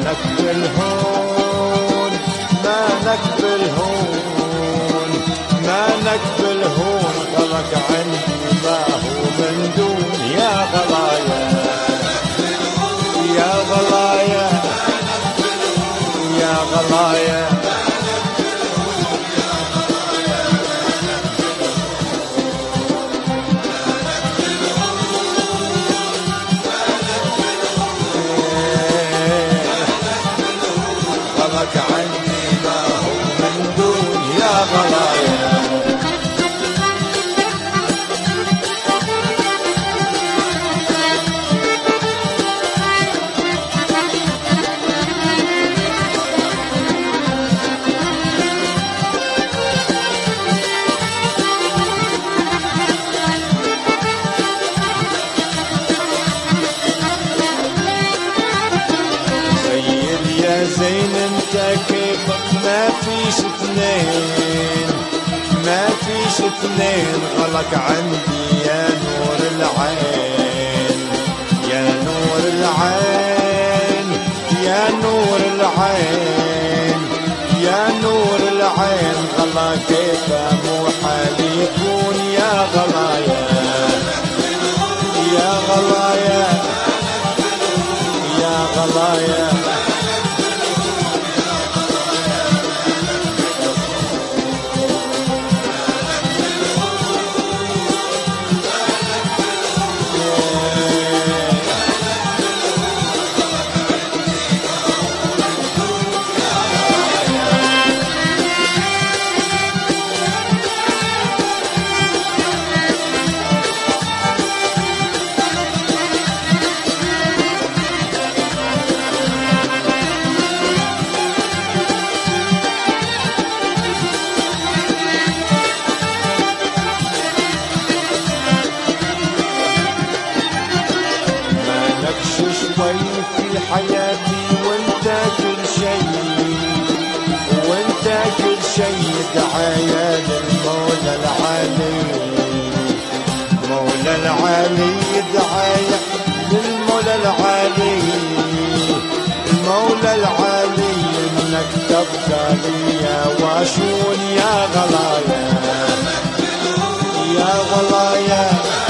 مالك بالهون مالك بالهون مالك بالهون غلق عندي ما هو من دون يا غلايا يا غلايا يا غلايا غلق عني ما هو من دون يا غلايا زين انت كيفك ما فيش اثنين ما فيش اثنين غلق عندي يا نور العين يا نور العين يا نور العين يا نور العين غلا كيف مو حال يكون يا غلايا يا غلايا يا غلايا شوي في حياتي وانت كل شيء وانت كل شيء دعايا للمولى العالي مولى العالي دعايا للمولى العالي المولى العالي انك تبقى لي يا واشون يا غلايا يا غلايا